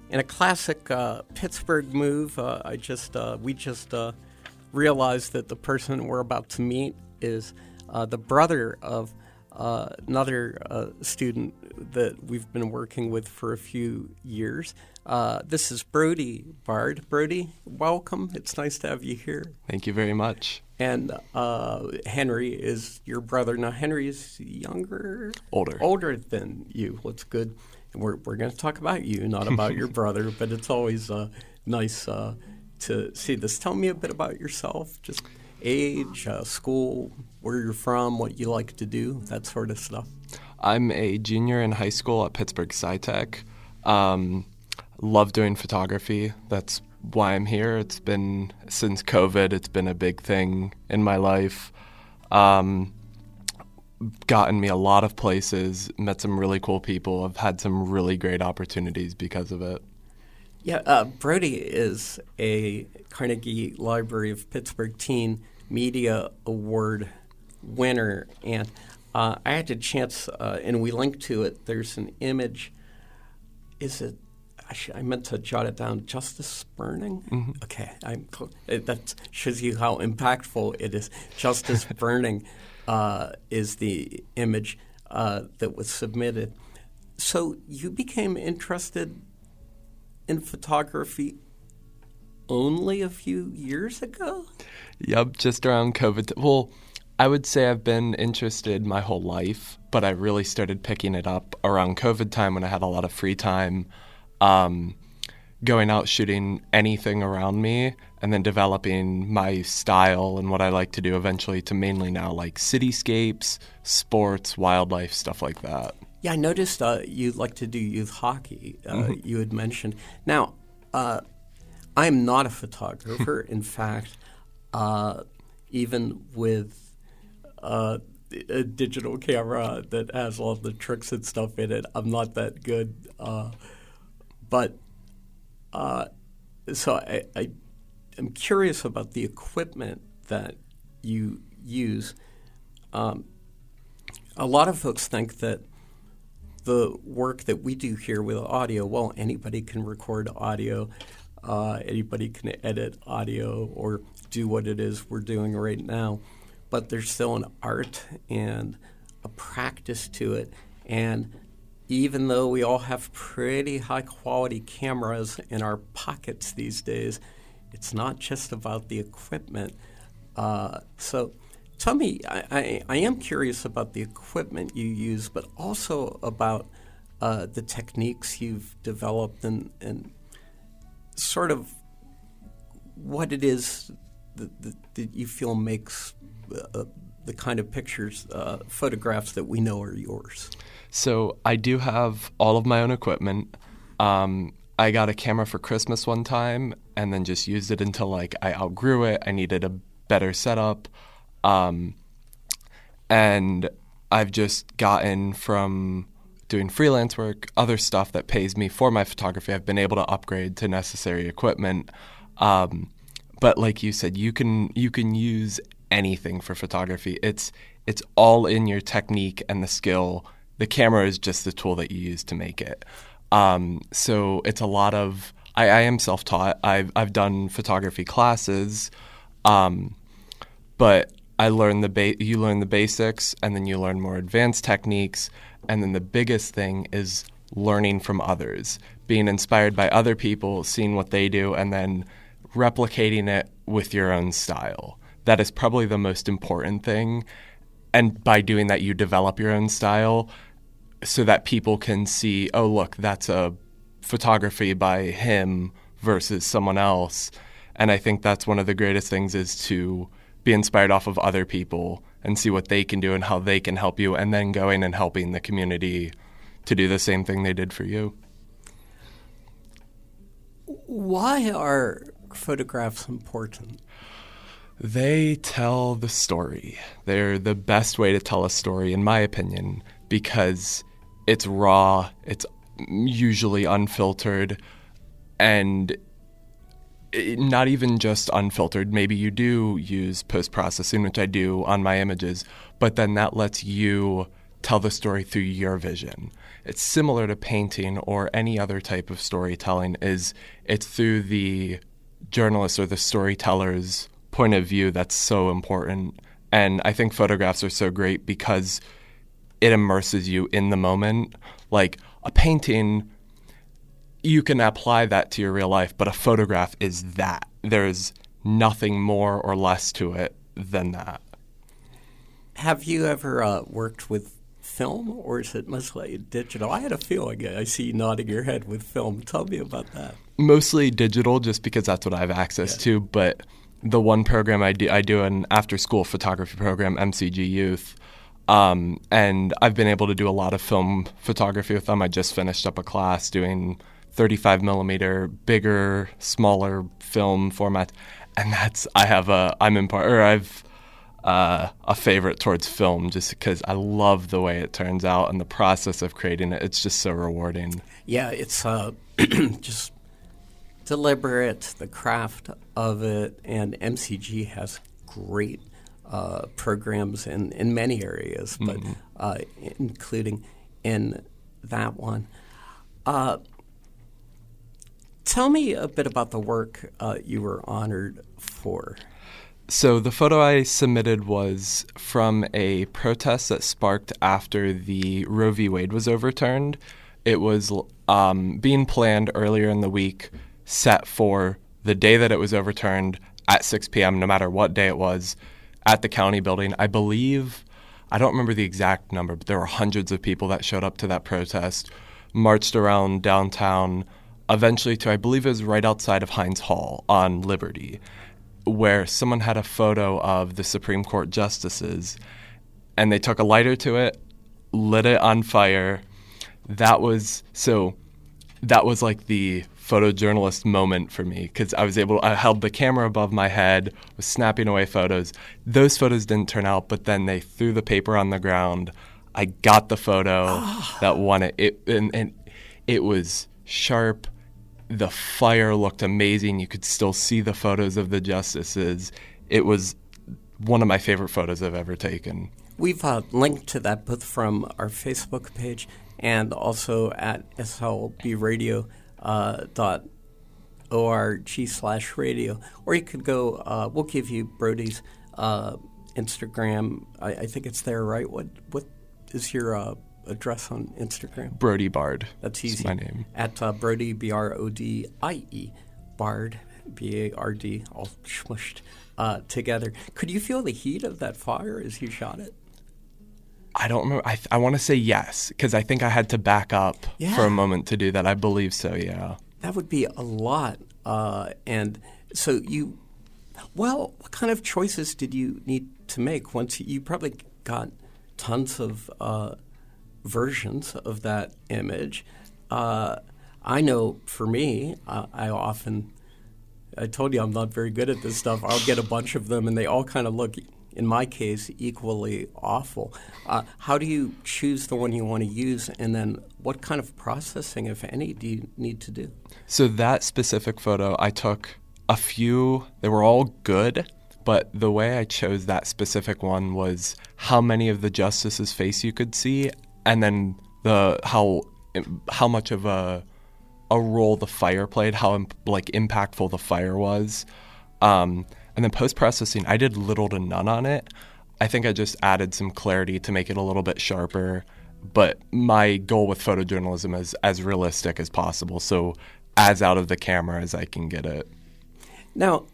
In a classic Pittsburgh move, we just realized that the person we're about to meet is the brother of another student that we've been working with for a few years. This is Brody Bard. Brody, welcome. It's nice to have you here. Thank you very much. And Henry is your brother. Now, Henry is younger? Older than you. What's good. And we're going to talk about you, not about your brother, but it's always nice to see this. Tell me a bit about yourself, just age, school, where you're from, what you like to do, that sort of stuff. I'm a junior in high school at Pittsburgh SciTech. Love doing photography. That's why I'm here. It's been, since COVID, it's been a big thing in my life. Gotten me a lot of places, met some really cool people. I've had some really great opportunities because of it. Yeah, Brody is a Carnegie Library of Pittsburgh Teen Media Award winner, and I had a chance, and we linked to it. There's an image. Is it? I meant to jot it down. Justice Burning. Mm-hmm. Okay, that shows you how impactful it is. Justice Burning is the image that was submitted. So you became interested in photography only a few years ago? Yep, just around COVID. Well, I would say I've been interested my whole life, but I really started picking it up around COVID time when I had a lot of free time, going out shooting anything around me and then developing my style and what I like to do eventually to mainly now like cityscapes, sports, wildlife, stuff like that. Yeah, I noticed you like to do youth hockey, you had mentioned. Now, I'm not a photographer. In fact, even with a digital camera that has all the tricks and stuff in it, I'm not that good. So I am curious about the equipment that you use. A lot of folks think that the work that we do here with audio, well, anybody can record audio, anybody can edit audio or do what it is we're doing right now, but there's still an art and a practice to it. And even though we all have pretty high-quality cameras in our pockets these days, it's not just about the equipment. So tell me, I am curious about the equipment you use, but also about the techniques you've developed and sort of what it is that you feel makes the kind of pictures, photographs that we know are yours. So I do have all of my own equipment. I got a camera for Christmas one time and then just used it until I outgrew it. I needed a better setup. And I've just gotten from doing freelance work, other stuff that pays me for my photography. I've been able to upgrade to necessary equipment. But like you said, you can use anything for photography. It's all in your technique and the skill. The camera is just the tool that you use to make it. So it's a lot of I am self-taught. I've done photography classes, but I learned you learn the basics, and then you learn more advanced techniques, and then the biggest thing is learning from others, being inspired by other people, seeing what they do, and then replicating it with your own style. That is probably the most important thing, and by doing that, you develop your own style so that people can see, oh, look, that's a photography by him versus someone else. And I think that's one of the greatest things is to be inspired off of other people and see what they can do and how they can help you, and then going and helping the community to do the same thing they did for you. Why are photographs important? They tell the story. They're the best way to tell a story, in my opinion, because it's raw, it's usually unfiltered, and not even just unfiltered. Maybe you do use post-processing, which I do on my images, but then that lets you tell the story through your vision. it's similar to painting or any other type of storytelling. Is it's through the journalist or the storyteller's point of view that's so important. And I think photographs are so great because it immerses you in the moment. Like a painting, you can apply that to your real life, but a photograph is that. There's nothing more or less to it than that. Have you ever worked with film, or is it mostly digital? I had a feeling. I see you nodding your head with film. Tell me about that. Mostly digital, just because that's what I have access to. But the one program I do an after-school photography program, MCG Youth, and I've been able to do a lot of film photography with them. I just finished up a class doing 35 millimeter, bigger, smaller film format, and I've a favorite towards film just because I love the way it turns out and the process of creating it. It's just so rewarding. Yeah, it's just deliberate, the craft of it, and MCG has great programs in many areas, but including in that one. Tell me a bit about the work you were honored for. So the photo I submitted was from a protest that sparked after the Roe v. Wade was overturned. It was being planned earlier in the week, set for the day that it was overturned at 6 p.m., no matter what day it was, at the county building. I believe, I don't remember the exact number, but there were hundreds of people that showed up to that protest, marched around downtown, eventually to, I believe it was right outside of Heinz Hall on Liberty, where someone had a photo of the Supreme Court justices, and they took a lighter to it, lit it on fire. That was like the photojournalist moment for me, because I held the camera above my head, was snapping away photos. Those photos didn't turn out, but then they threw the paper on the ground. I got the photo that won it. And it was sharp. The fire looked amazing. You could still see the photos of the justices. It was one of my favorite photos I've ever taken. We've linked to that both from our Facebook page and also at slbradio.org/radio. Or you could go, we'll give you Brody's Instagram. I think it's there, right? What is your address on Instagram? Brody Bard. That's easy. That's my name. At Brody, Brodie, Bard, Bard, all smushed together. Could you feel the heat of that fire as you shot it? I don't remember. I want to say yes, because I think I had to back up for a moment to do that. I believe so, yeah. That would be a lot. And so what kind of choices did you need to make once you probably got tons of versions of that image? I know for me, I told you I'm not very good at this stuff. I'll get a bunch of them and they all kind of look, in my case, equally awful. How do you choose the one you want to use, and then what kind of processing, if any, do you need to do? So that specific photo, I took a few. They were all good, but the way I chose that specific one was how many of the justices' face you could see, and then how much of a role the fire played, how impactful the fire was. And then post-processing, I did little to none on it. I think I just added some clarity to make it a little bit sharper. But my goal with photojournalism is as realistic as possible, so as out of the camera as I can get it. Now,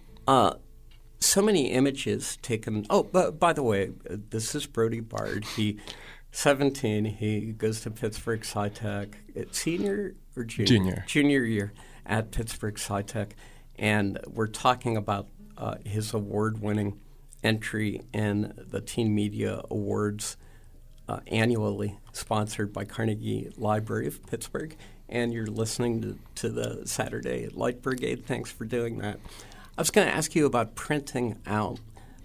so many images taken. Oh, by the way, this is Brody Bard. He's 17. He goes to Pittsburgh SciTech. Senior or junior? Junior year at Pittsburgh SciTech. And we're talking about his award-winning entry in the Teen Media Awards annually sponsored by Carnegie Library of Pittsburgh. And you're listening to the Saturday Light Brigade. Thanks for doing that. I was going to ask you about printing out.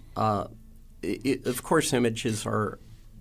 Of course, images are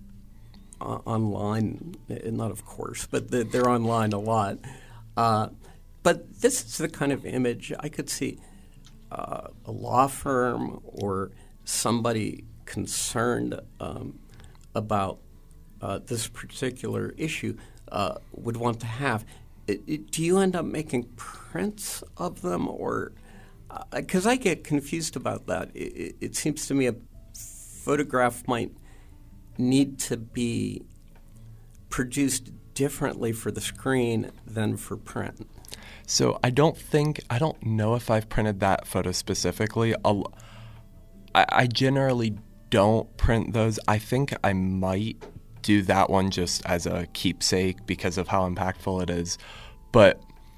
online, not of course, but they're online a lot. But this is the kind of image I could see a law firm or somebody concerned about this particular issue would want to have. Do you end up making prints of them, or because I get confused about that? It seems to me a photograph might need to be produced differently for the screen than for print. So I don't know if I've printed that photo specifically. I generally don't print those. I think I might do that one just as a keepsake because of how impactful it is. But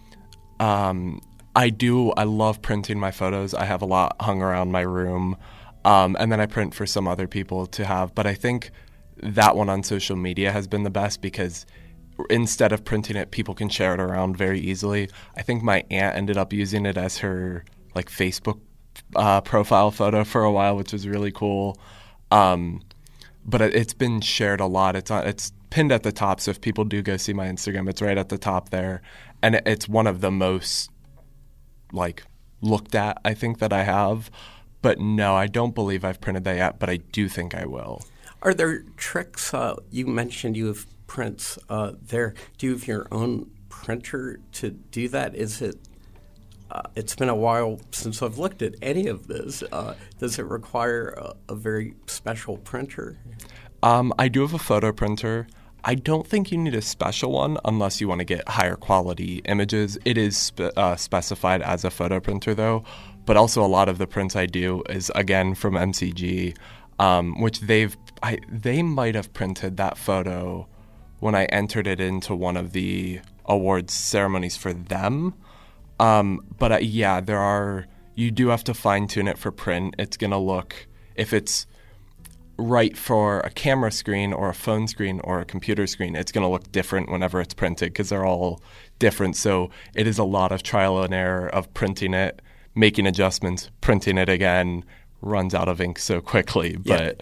I love printing my photos. I have a lot hung around my room. And then I print for some other people to have. But I think that one on social media has been the best because instead of printing it, people can share it around very easily. I think my aunt ended up using it as her like Facebook profile photo for a while, which was really cool. But it's been shared a lot. It's pinned at the top, so if people do go see my Instagram, it's right at the top there. And it's one of the most like looked at, I think, that I have. But no, I don't believe I've printed that yet, but I do think I will. Are there tricks? You mentioned you have prints there. Do you have your own printer to do that? Is it? It's been a while since I've looked at any of this. Does it require a very special printer? I do have a photo printer. I don't think you need a special one unless you want to get higher quality images. It is specified as a photo printer, though. But also a lot of the prints I do is, again, from MCG, which they might have printed that photo when I entered it into one of the awards ceremonies for them. But you do have to fine tune it for print. It's going to look, if it's right for a camera screen or a phone screen or a computer screen, it's going to look different whenever it's printed because they're all different. So it is a lot of trial and error of printing it, making adjustments, printing it again, runs out of ink so quickly. But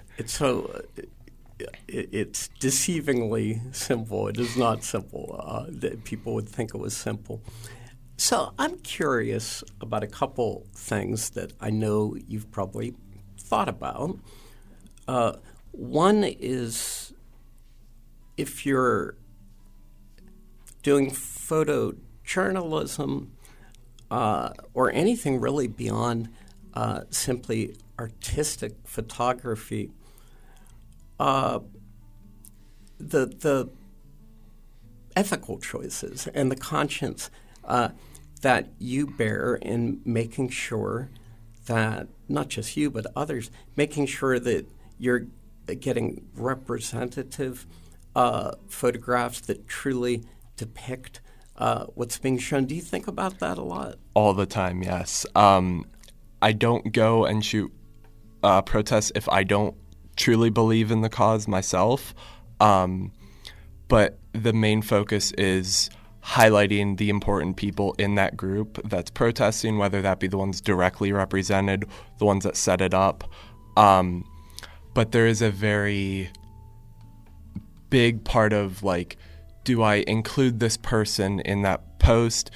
it's deceivingly simple. It is not simple. People would think it was simple. So I'm curious about a couple things that I know you've probably thought about. One is if you're doing photojournalism or anything really beyond simply artistic photography, the ethical choices and the conscience that you bear in making sure that not just you but others, making sure that you're getting representative photographs that truly depict what's being shown. Do you think about that a lot? All the time, yes. I don't go and shoot protests if I don't truly believe in the cause myself. But the main focus is highlighting the important people in that group that's protesting, whether that be the ones directly represented, the ones that set it up. But there is a very big part of like, do I include this person in that post?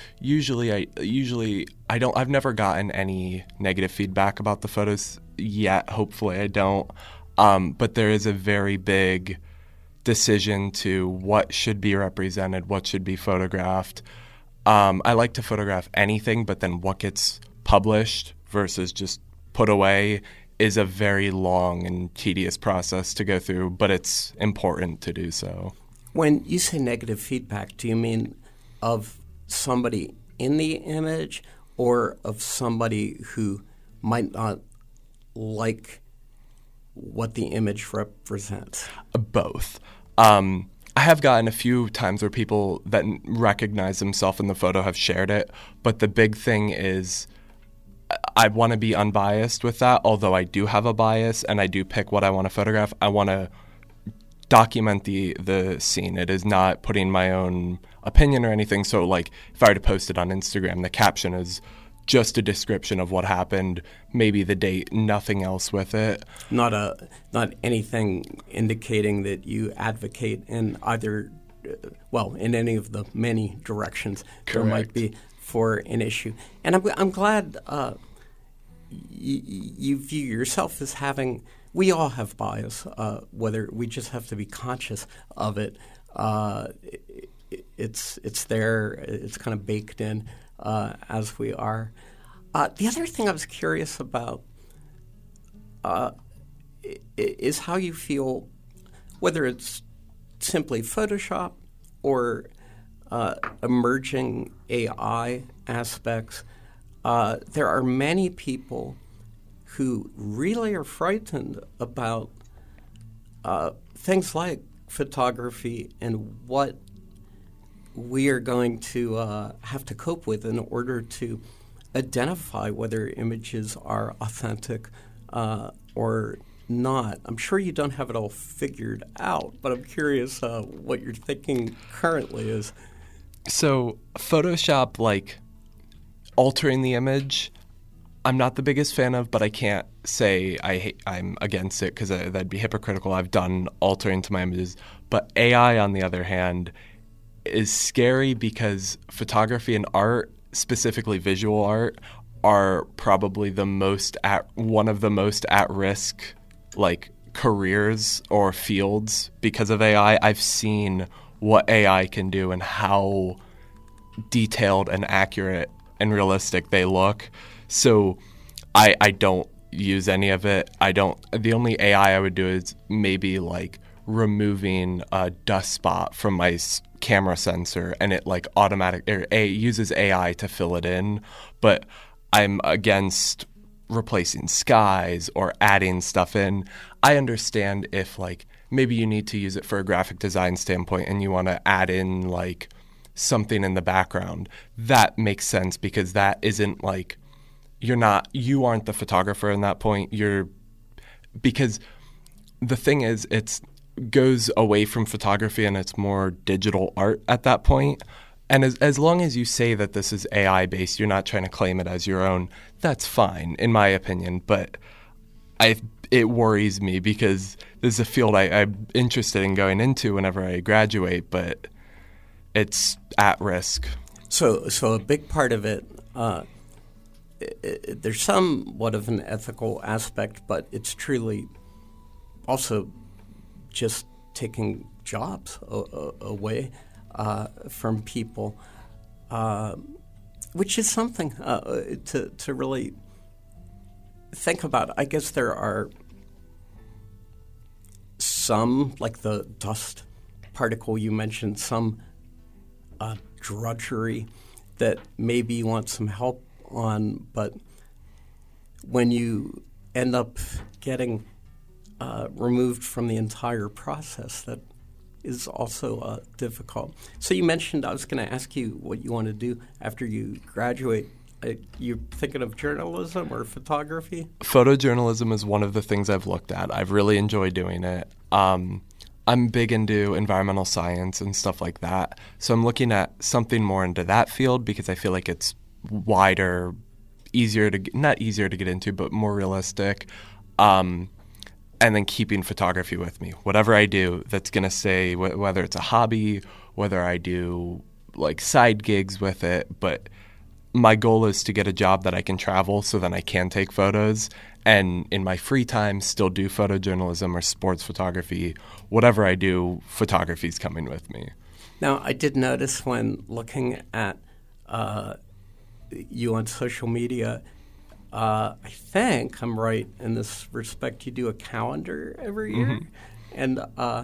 I've never gotten any negative feedback about the photos yet. Hopefully I don't. But there is a very big decision to what should be represented, what should be photographed. I like to photograph anything, but then what gets published versus just put away is a very long and tedious process to go through, but it's important to do so. When you say negative feedback, do you mean of somebody in the image or of somebody who might not like what the image represents? Both. I have gotten a few times where people that recognize themselves in the photo have shared it, but the big thing is I want to be unbiased with that, although I do have a bias and I do pick what I want to photograph. I want to document the scene. It is not putting my own opinion or anything. So like if I were to post it on Instagram, the caption is just a description of what happened, maybe the date, nothing else with it. Not anything indicating that you advocate in either, in any of the many directions Correct. There might be for an issue. And I'm glad you view yourself as having. We all have bias, whether we just have to be conscious of it. it's there. It's kind of baked in as we are. The other thing I was curious about is how you feel, whether it's simply Photoshop or emerging AI aspects. There are many people who really are frightened about things like photography and what we are going to have to cope with in order to identify whether images are authentic or not. I'm sure you don't have it all figured out, but I'm curious what your thinking currently is. So Photoshop, like altering the image, I'm not the biggest fan of, but I can't say I'm against it because that'd be hypocritical. I've done altering to my images. But AI, on the other hand, is scary because photography and art, specifically visual art, are probably one of the most at risk like careers or fields because of AI. I've seen what AI can do and how detailed and accurate and realistic they look. So I don't use any of it. The only AI I would do is maybe like removing a dust spot from my camera sensor, and it like uses AI to fill it in. But I'm against replacing skies or adding stuff in. I understand if like maybe you need to use it for a graphic design standpoint and you want to add in like something in the background. That makes sense because that isn't like you aren't the photographer in that point. Because the thing is, it's goes away from photography and it's more digital art at that point. And as long as you say that this is AI based, you're not trying to claim it as your own, that's fine, in my opinion. But it worries me because this is a field I'm interested in going into whenever I graduate, but it's at risk. So a big part of it, there's somewhat of an ethical aspect, but it's truly also just taking jobs away from people, which is something to really think about. I guess there are some, like the dust particle you mentioned, some drudgery that maybe you want some help on, but when you end up getting removed from the entire process, that is also difficult. So you mentioned, I was going to ask you what you want to do after you graduate. You're thinking of journalism or photography? Photojournalism is one of the things I've looked at. I've really enjoyed doing it. I'm big into environmental science and stuff like that. So I'm looking at something more into that field because I feel like it's wider, not easier to get into, but more realistic. And then keeping photography with me. Whatever I do, that's going to say whether it's a hobby, whether I do like side gigs with it. But my goal is to get a job that I can travel so then I can take photos. And in my free time, still do photojournalism or sports photography. Whatever I do, photography is coming with me. Now, I did notice when looking at you on social media, I think I'm right in this respect. You do a calendar every year, and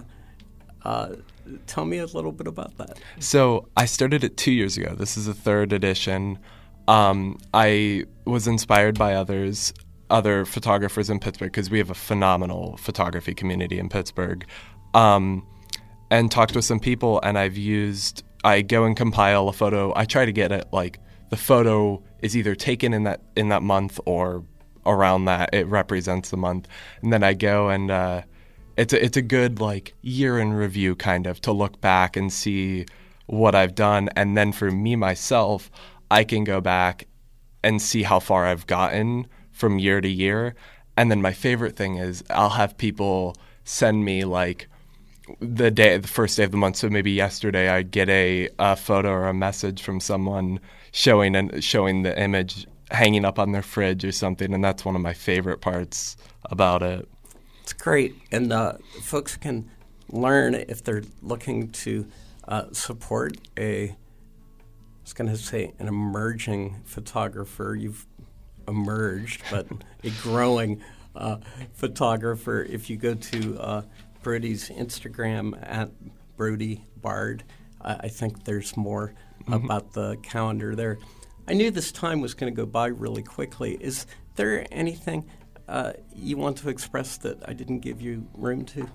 tell me a little bit about that. So I started it 2 years ago. This is the third edition. I was inspired by other photographers in Pittsburgh because we have a phenomenal photography community in Pittsburgh, and talked with some people. And I go and compile a photo. I try to get it like the photo is either taken in that month or around that. It represents the month. And then I go and it's a good like year in review kind of to look back and see what I've done. And then for me myself, I can go back and see how far I've gotten from year to year. And then my favorite thing is I'll have people send me like the first day of the month. So maybe yesterday I'd get a photo or a message from someone showing the image hanging up on their fridge or something, and that's one of my favorite parts about it. It's great, and folks can learn if they're looking to support I was going to say an emerging photographer. You've emerged, but a growing photographer. If you go to Brody's Instagram at Brody Bard, I think there's more about the calendar there. I knew this time was going to go by really quickly. Is there anything you want to express that I didn't give you room to?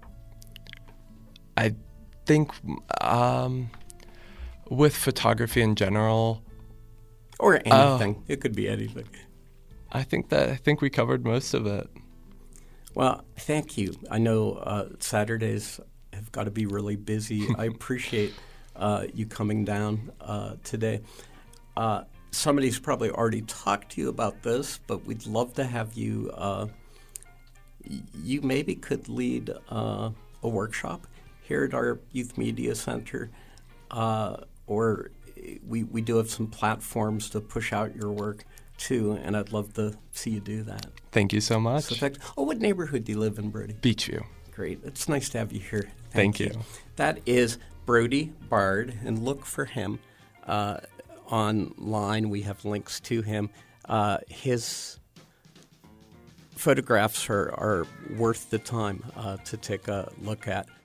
I think with photography in general, or anything, it could be anything. I think we covered most of it. Well, thank you. I know Saturdays have got to be really busy. I appreciate you coming down today. Somebody's probably already talked to you about this, but we'd love to have you. You maybe could lead a workshop here at our Youth Media Center, or we do have some platforms to push out your work too, and I'd love to see you do that. Thank you so much. So what neighborhood do you live in, Brody? Beachview. Great. It's nice to have you here. Thank you. That is Brody Bard, and look for him online. We have links to him. His photographs are worth the time to take a look at.